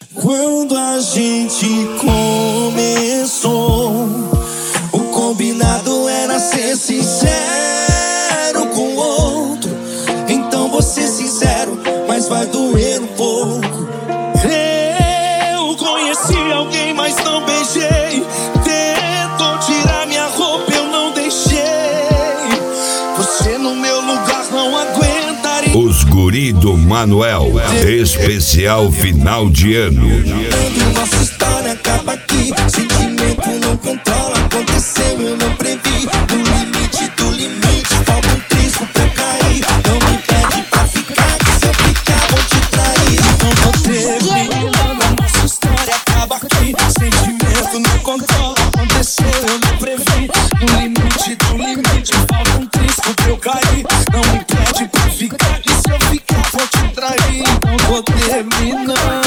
Quando a gente começou, o combinado era ser sincero com o outro. Então vou ser sincero, mas vai doer um pouco. Eu conheci alguém, mas não beijei. Tentou tirar minha roupa, eu não deixei. Você no meu lugar não aguentaria. Os guri do Manuel, especial final de ano. Nossa história acaba aqui. Sentimento não controla, aconteceu, eu não previ. Do limite, falta um trisco pra eu cair. Não me pede pra ficar, que se eu ficar vou te trair. Não vou terminando, a nossa história acaba aqui. Sentimento não controla, aconteceu, eu não previ. Do limite, falta um trisco pra eu cair. Não me pede pra ficar, que se eu ficar vou te trair. Não vou terminando.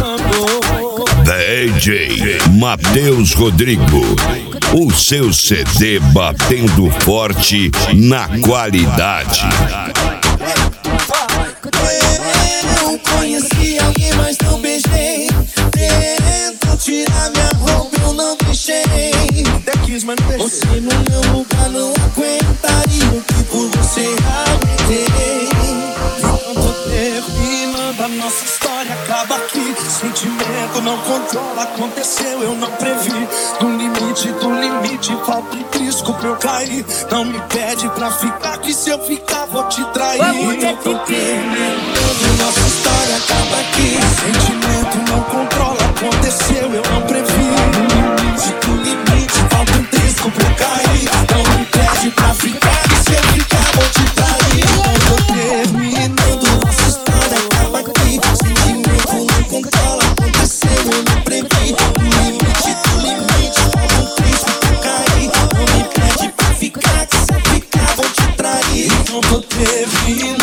DJ Matheus Rodrigo, o seu CD batendo forte na qualidade. Eu conheci alguém, mas não beijei. Tentou tirar minha roupa, eu não deixei. Você no meu lugar não aguentaria o que por você aguentei. Não tô terminando, a nossa história acaba aqui. Sentimento não controla, aconteceu, eu não previ. Do limite, falta um trisco pra eu cair. Não me pede pra ficar, que se eu ficar vou te trair. Não tô terminando, nossa história acaba aqui. Sentimento não controla, aconteceu, eu não previ. Do limite, falta um trisco pra eu cair. Não me pede pra ficar, que se eu ficar vou te trair. Não tô terminando, nossa história acaba aqui. Sentimento não controla, aconteceu, eu não previ. Do limite, falta um trisco pra eu cair. Não me pede pra ficar, que se eu ficar vou te trair. Não tô terminando.